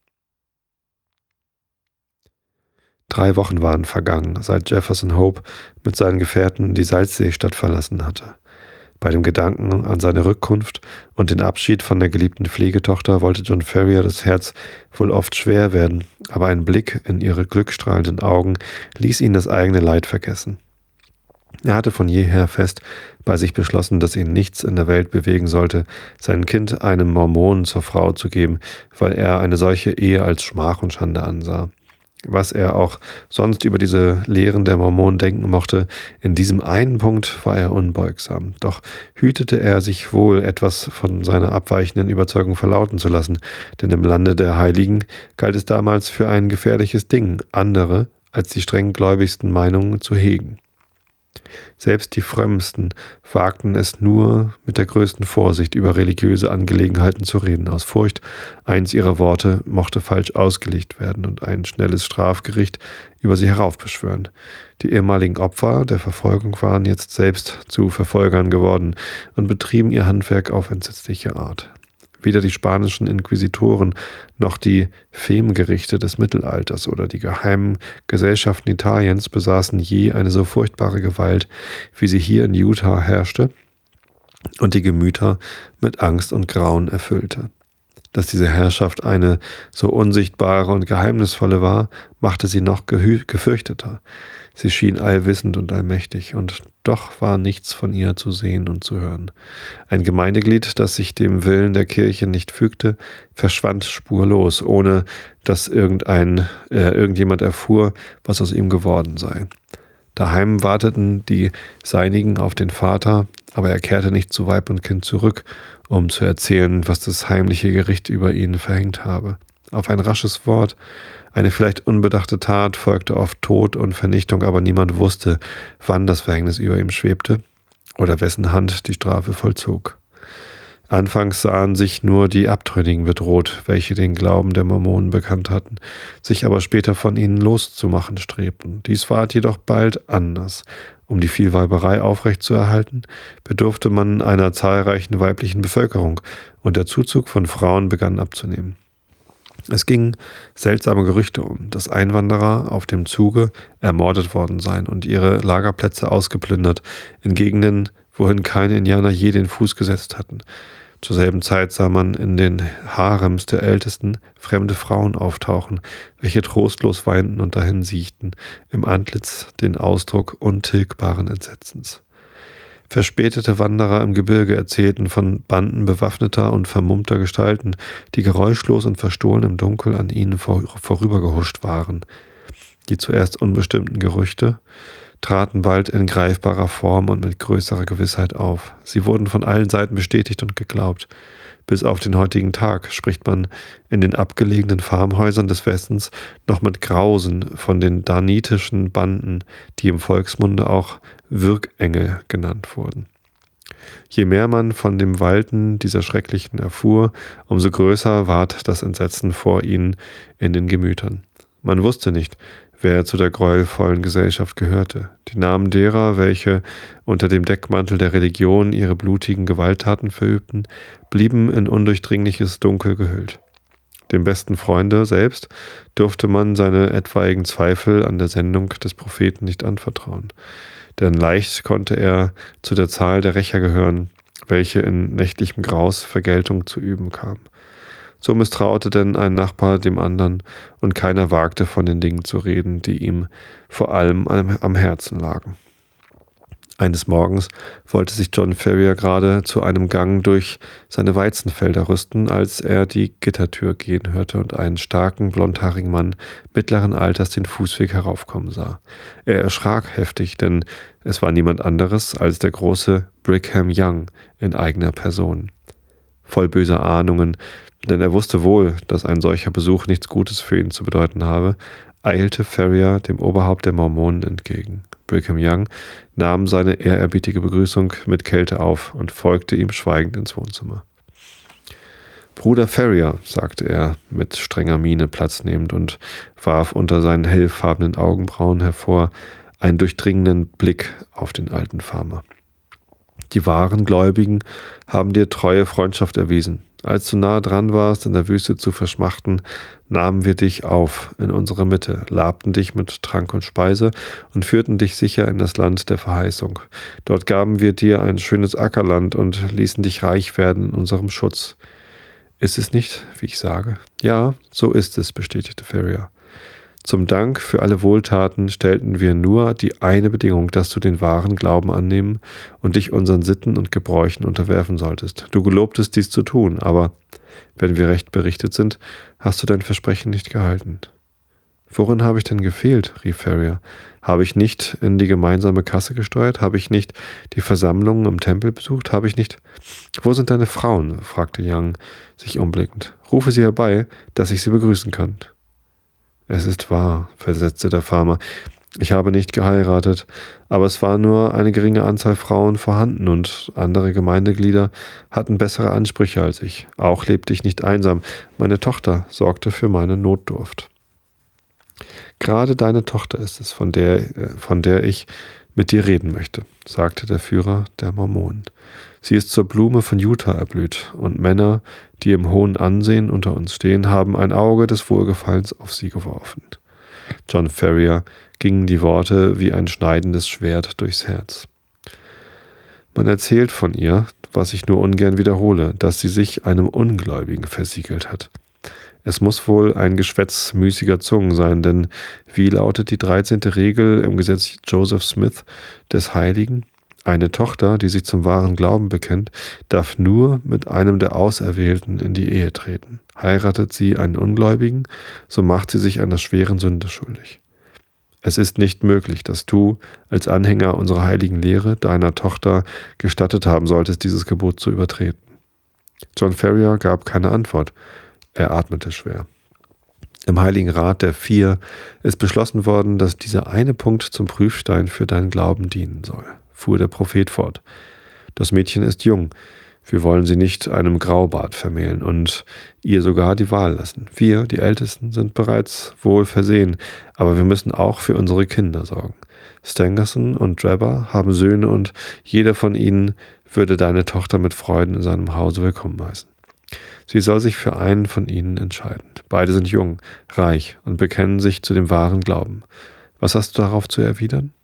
3 Wochen waren vergangen, seit Jefferson Hope mit seinen Gefährten die Salzseestadt verlassen hatte. Bei dem Gedanken an seine Rückkunft und den Abschied von der geliebten Pflegetochter wollte John Ferrier das Herz wohl oft schwer werden, aber ein Blick in ihre glückstrahlenden Augen ließ ihn das eigene Leid vergessen. Er hatte von jeher fest bei sich beschlossen, dass ihn nichts in der Welt bewegen sollte, sein Kind einem Mormonen zur Frau zu geben, weil er eine solche Ehe als Schmach und Schande ansah. Was er auch sonst über diese Lehren der Mormonen denken mochte, in diesem einen Punkt war er unbeugsam. Doch hütete er sich wohl, etwas von seiner abweichenden Überzeugung verlauten zu lassen, denn im Lande der Heiligen galt es damals für ein gefährliches Ding, andere als die strenggläubigsten Meinungen zu hegen. Selbst die Frömmsten wagten es nur, mit der größten Vorsicht über religiöse Angelegenheiten zu reden, aus Furcht, eins ihrer Worte mochte falsch ausgelegt werden und ein schnelles Strafgericht über sie heraufbeschwören. Die ehemaligen Opfer der Verfolgung waren jetzt selbst zu Verfolgern geworden und betrieben ihr Handwerk auf entsetzliche Art. Weder die spanischen Inquisitoren noch die Femgerichte des Mittelalters oder die geheimen Gesellschaften Italiens besaßen je eine so furchtbare Gewalt, wie sie hier in Utah herrschte und die Gemüter mit Angst und Grauen erfüllte. Dass diese Herrschaft eine so unsichtbare und geheimnisvolle war, machte sie noch gefürchteter. Sie schien allwissend und allmächtig, und doch war nichts von ihr zu sehen und zu hören. Ein Gemeindeglied, das sich dem Willen der Kirche nicht fügte, verschwand spurlos, ohne dass irgendjemand erfuhr, was aus ihm geworden sei. Daheim warteten die Seinigen auf den Vater, aber er kehrte nicht zu Weib und Kind zurück, um zu erzählen, was das heimliche Gericht über ihn verhängt habe. Auf ein rasches Wort, eine vielleicht unbedachte Tat folgte oft Tod und Vernichtung, aber niemand wusste, wann das Verhängnis über ihm schwebte oder wessen Hand die Strafe vollzog. Anfangs sahen sich nur die Abtrünnigen bedroht, welche den Glauben der Mormonen bekannt hatten, sich aber später von ihnen loszumachen strebten. Dies ward jedoch bald anders. Um die Vielweiberei aufrechtzuerhalten, bedurfte man einer zahlreichen weiblichen Bevölkerung, und der Zuzug von Frauen begann abzunehmen. Es gingen seltsame Gerüchte um, dass Einwanderer auf dem Zuge ermordet worden seien und ihre Lagerplätze ausgeplündert, in Gegenden, wohin keine Indianer je den Fuß gesetzt hatten. Zur selben Zeit sah man in den Harems der Ältesten fremde Frauen auftauchen, welche trostlos weinten und dahin siechten, im Antlitz den Ausdruck untilgbaren Entsetzens. Verspätete Wanderer im Gebirge erzählten von Banden bewaffneter und vermummter Gestalten, die geräuschlos und verstohlen im Dunkel an ihnen vorübergehuscht waren. Die zuerst unbestimmten Gerüchte traten bald in greifbarer Form und mit größerer Gewissheit auf. Sie wurden von allen Seiten bestätigt und geglaubt. Bis auf den heutigen Tag spricht man in den abgelegenen Farmhäusern des Westens noch mit Grausen von den danitischen Banden, die im Volksmunde auch Würgengel genannt wurden. Je mehr man von dem Walten dieser Schrecklichen erfuhr, umso größer ward das Entsetzen vor ihnen in den Gemütern. Man wusste nicht, wer zu der gräuelvollen Gesellschaft gehörte. Die Namen derer, welche unter dem Deckmantel der Religion ihre blutigen Gewalttaten verübten, blieben in undurchdringliches Dunkel gehüllt. Dem besten Freunde selbst durfte man seine etwaigen Zweifel an der Sendung des Propheten nicht anvertrauen, denn leicht konnte er zu der Zahl der Rächer gehören, welche in nächtlichem Graus Vergeltung zu üben kam. So misstraute denn ein Nachbar dem anderen, und keiner wagte von den Dingen zu reden, die ihm vor allem am Herzen lagen. Eines Morgens wollte sich John Ferrier gerade zu einem Gang durch seine Weizenfelder rüsten, als er die Gittertür gehen hörte und einen starken, blondhaarigen Mann mittleren Alters den Fußweg heraufkommen sah. Er erschrak heftig, denn es war niemand anderes als der große Brigham Young in eigener Person. Voll böser Ahnungen, denn er wusste wohl, dass ein solcher Besuch nichts Gutes für ihn zu bedeuten habe, eilte Ferrier dem Oberhaupt der Mormonen entgegen. Brigham Young nahm seine ehrerbietige Begrüßung mit Kälte auf und folgte ihm schweigend ins Wohnzimmer. »Bruder Ferrier«, sagte er mit strenger Miene Platz nehmend und warf unter seinen hellfarbenen Augenbrauen hervor einen durchdringenden Blick auf den alten Farmer. »Die wahren Gläubigen haben dir treue Freundschaft erwiesen. Als du nahe dran warst, in der Wüste zu verschmachten, nahmen wir dich auf in unsere Mitte, labten dich mit Trank und Speise und führten dich sicher in das Land der Verheißung. Dort gaben wir dir ein schönes Ackerland und ließen dich reich werden in unserem Schutz. Ist es nicht, wie ich sage?« »Ja, so ist es«, bestätigte Ferrier. »Zum Dank für alle Wohltaten stellten wir nur die eine Bedingung, dass du den wahren Glauben annehmen und dich unseren Sitten und Gebräuchen unterwerfen solltest. Du gelobtest, dies zu tun, aber, wenn wir recht berichtet sind, hast du dein Versprechen nicht gehalten.« »Worin habe ich denn gefehlt?«, rief Ferrier. »Habe ich nicht in die gemeinsame Kasse gesteuert? Habe ich nicht die Versammlungen im Tempel besucht? Habe ich nicht...« »Wo sind deine Frauen?«, fragte Young, sich umblickend. »Rufe sie herbei, dass ich sie begrüßen kann.« »Es ist wahr«, versetzte der Farmer. »Ich habe nicht geheiratet, aber es war nur eine geringe Anzahl Frauen vorhanden und andere Gemeindeglieder hatten bessere Ansprüche als ich. Auch lebte ich nicht einsam. Meine Tochter sorgte für meine Notdurft.« »Gerade deine Tochter ist es, von der ich mit dir reden möchte«, sagte der Führer der Mormonen. »Sie ist zur Blume von Utah erblüht, und Männer, die im hohen Ansehen unter uns stehen, haben ein Auge des Wohlgefallens auf sie geworfen.« John Ferrier gingen die Worte wie ein schneidendes Schwert durchs Herz. »Man erzählt von ihr, was ich nur ungern wiederhole, dass sie sich einem Ungläubigen versiegelt hat. Es muss wohl ein Geschwätz müßiger Zungen sein, denn wie lautet die 13. Regel im Gesetz Joseph Smith des Heiligen? Eine Tochter, die sich zum wahren Glauben bekennt, darf nur mit einem der Auserwählten in die Ehe treten. Heiratet sie einen Ungläubigen, so macht sie sich einer schweren Sünde schuldig. Es ist nicht möglich, dass du, als Anhänger unserer heiligen Lehre, deiner Tochter gestattet haben solltest, dieses Gebot zu übertreten.« John Ferrier gab keine Antwort. Er atmete schwer. Im Heiligen Rat der Vier ist beschlossen worden, dass dieser eine Punkt zum Prüfstein für deinen Glauben dienen soll, fuhr der Prophet fort. Das Mädchen ist jung. Wir wollen sie nicht einem Graubart vermählen und ihr sogar die Wahl lassen. Wir, die Ältesten, sind bereits wohl versehen, aber wir müssen auch für unsere Kinder sorgen. Stangerson und Drebber haben Söhne und jeder von ihnen würde deine Tochter mit Freuden in seinem Hause willkommen heißen. Sie soll sich für einen von ihnen entscheiden. Beide sind jung, reich und bekennen sich zu dem wahren Glauben. Was hast du darauf zu erwidern?«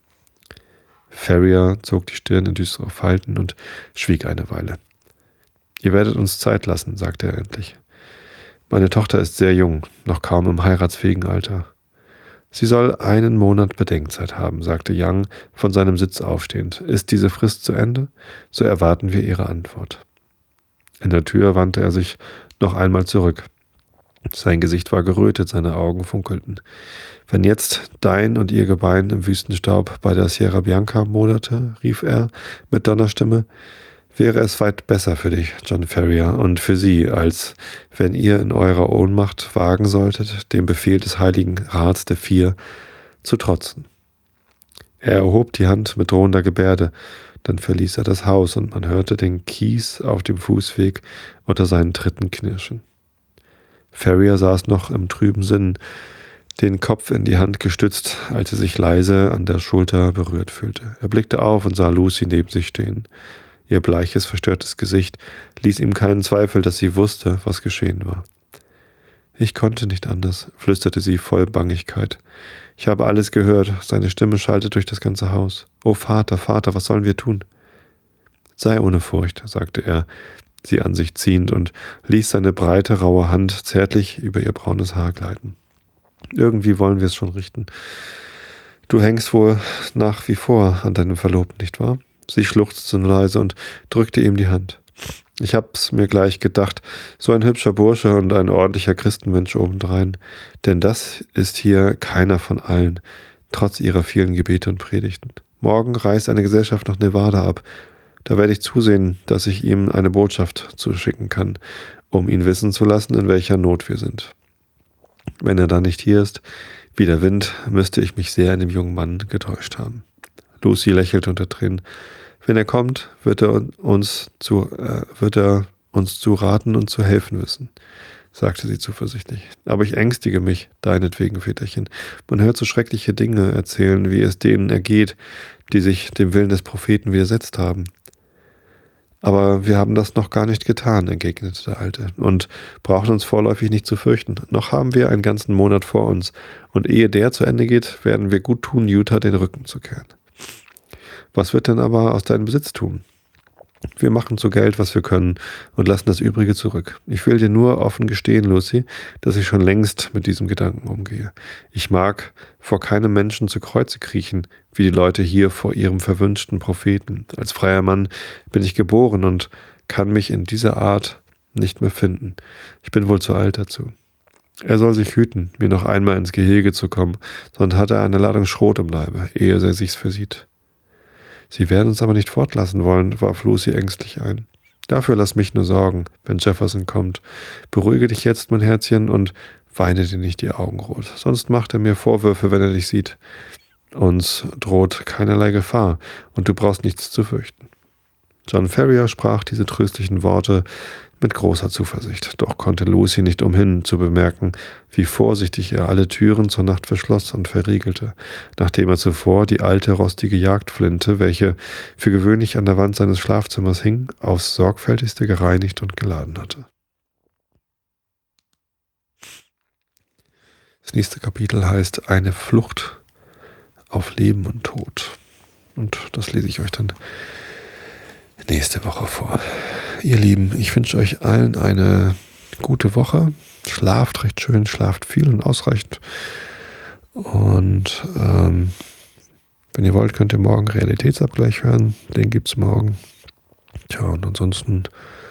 Ferrier zog die Stirn in düstere Falten und schwieg eine Weile. »Ihr werdet uns Zeit lassen«, sagte er endlich. »Meine Tochter ist sehr jung, noch kaum im heiratsfähigen Alter.« »Sie soll einen Monat Bedenkzeit haben«, sagte Young von seinem Sitz aufstehend. »Ist diese Frist zu Ende? So erwarten wir Ihre Antwort.« In der Tür wandte er sich noch einmal zurück. Sein Gesicht war gerötet, seine Augen funkelten. »Wenn jetzt dein und ihr Gebein im Wüstenstaub bei der Sierra Bianca moderte«, rief er mit Donnerstimme, »wäre es weit besser für dich, John Ferrier, und für sie, als wenn ihr in eurer Ohnmacht wagen solltet, dem Befehl des Heiligen Rats der Vier zu trotzen.« Er erhob die Hand mit drohender Gebärde. Dann verließ er das Haus und man hörte den Kies auf dem Fußweg unter seinen Tritten knirschen. Ferrier saß noch im trüben Sinn, den Kopf in die Hand gestützt, als er sich leise an der Schulter berührt fühlte. Er blickte auf und sah Lucy neben sich stehen. Ihr bleiches, verstörtes Gesicht ließ ihm keinen Zweifel, dass sie wusste, was geschehen war. »Ich konnte nicht anders«, flüsterte sie voll Bangigkeit. »Ich habe alles gehört, seine Stimme schallte durch das ganze Haus. »Oh Vater, Vater, was sollen wir tun?« »Sei ohne Furcht«, sagte er, sie an sich ziehend und ließ seine breite, raue Hand zärtlich über ihr braunes Haar gleiten. »Irgendwie wollen wir es schon richten. Du hängst wohl nach wie vor an deinem Verlobten, nicht wahr?« Sie schluchzte leise und drückte ihm die Hand. »Ich hab's mir gleich gedacht, so ein hübscher Bursche und ein ordentlicher Christenmensch obendrein. Denn das ist hier keiner von allen, trotz ihrer vielen Gebete und Predigten. Morgen reist eine Gesellschaft nach Nevada ab. Da werde ich zusehen, dass ich ihm eine Botschaft zuschicken kann, um ihn wissen zu lassen, in welcher Not wir sind. Wenn er dann nicht hier ist, Wie der Wind müsste ich mich sehr in dem jungen Mann getäuscht haben. Lucy lächelte unter Tränen. Wenn er kommt, wird er uns zu raten und zu helfen wissen, sagte sie zuversichtlich. Aber ich ängstige mich, deinetwegen, Väterchen. Man hört so schreckliche Dinge erzählen, wie es denen ergeht, die sich dem Willen des Propheten widersetzt haben. Aber wir haben das noch gar nicht getan, entgegnete der Alte, und brauchen uns vorläufig nicht zu fürchten. Noch haben wir einen ganzen Monat vor uns, und ehe der zu Ende geht, werden wir gut tun, Utah den Rücken zu kehren. Was wird denn aber aus deinem Besitztum? Wir machen zu Geld, was wir können, und lassen das Übrige zurück. Ich will dir nur offen gestehen, Lucy, dass ich schon längst mit diesem Gedanken umgehe. Ich mag vor keinem Menschen zu Kreuze kriechen, wie die Leute hier vor ihrem verwünschten Propheten. Als freier Mann bin ich geboren und kann mich in dieser Art nicht mehr finden. Ich bin wohl zu alt dazu. Er soll sich hüten, mir noch einmal ins Gehege zu kommen, sonst hat er eine Ladung Schrot im Leibe, ehe er sich's versieht. Sie werden uns aber nicht fortlassen wollen, warf Lucy ängstlich ein. Dafür lass mich nur sorgen, wenn Jefferson kommt. Beruhige dich jetzt, mein Herzchen, und weine dir nicht die Augen rot. Sonst macht er mir Vorwürfe, wenn er dich sieht. Uns droht keinerlei Gefahr, und du brauchst nichts zu fürchten. John Ferrier sprach diese tröstlichen Worte mit großer Zuversicht, doch konnte Lucy nicht umhin zu bemerken, wie vorsichtig er alle Türen zur Nacht verschloss und verriegelte, nachdem er zuvor die alte rostige Jagdflinte, welche für gewöhnlich an der Wand seines Schlafzimmers hing, aufs sorgfältigste gereinigt und geladen hatte. Das nächste Kapitel heißt Eine Flucht auf Leben und Tod. Und das lese ich euch dann nächste Woche vor. Ihr Lieben, ich wünsche euch allen eine gute Woche. Schlaft recht schön, schlaft viel und ausreichend. Und wenn ihr wollt, könnt ihr morgen Realitätsabgleich hören. Den gibt's morgen. Tja, und ansonsten,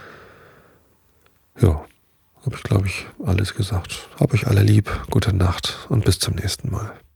ja, habe ich, glaube ich, alles gesagt. Hab euch alle lieb. Gute Nacht und bis zum nächsten Mal.